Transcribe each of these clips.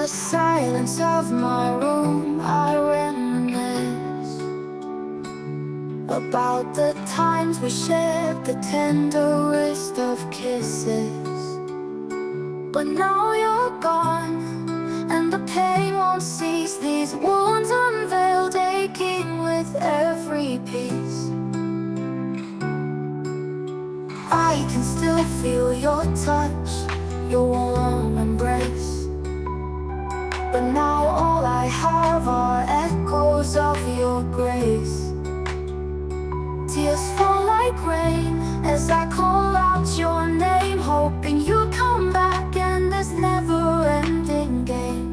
the silence of my room, I reminisce about the times we shared the tenderest of kisses. But now you're gone, and the pain won't cease. These wounds unveiled, aching with every piece. I can still feel your touch, your warm embrace. But now all I have are echoes of your grace. Tears fall like rain as I call out your name, hoping you'll come back in this never-ending game.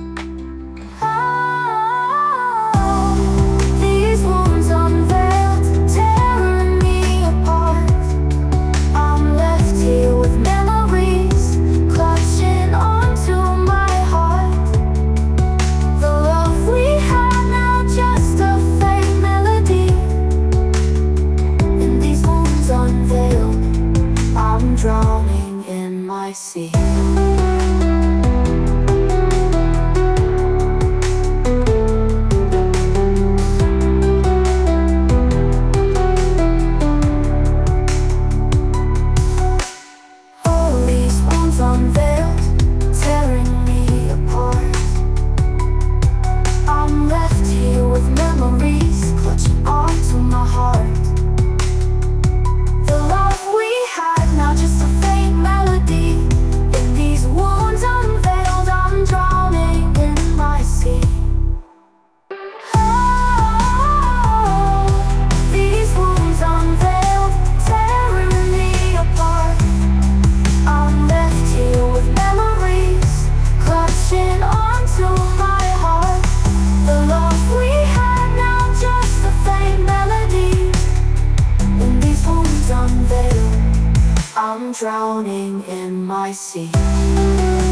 Oh, these wounds unveiled, tearing me apart. I'm left here with memories clutching onto my heart. The love we had, now just a faint melody. In these wounds unveiled, I'm drowning in my sea. All these wounds unveiled, tearing me apart. I'm left here with memories clutching onto my heart. The love we had, now just a faint melody. In these wounds unveiled, I'm drowning in my sea. Oh, these wounds unveiled, tearing me apart. I'm left here with memories clutching onto my heart. The love we had, now just a faint melody. In these wounds unveiled, I'm drowning in my sea.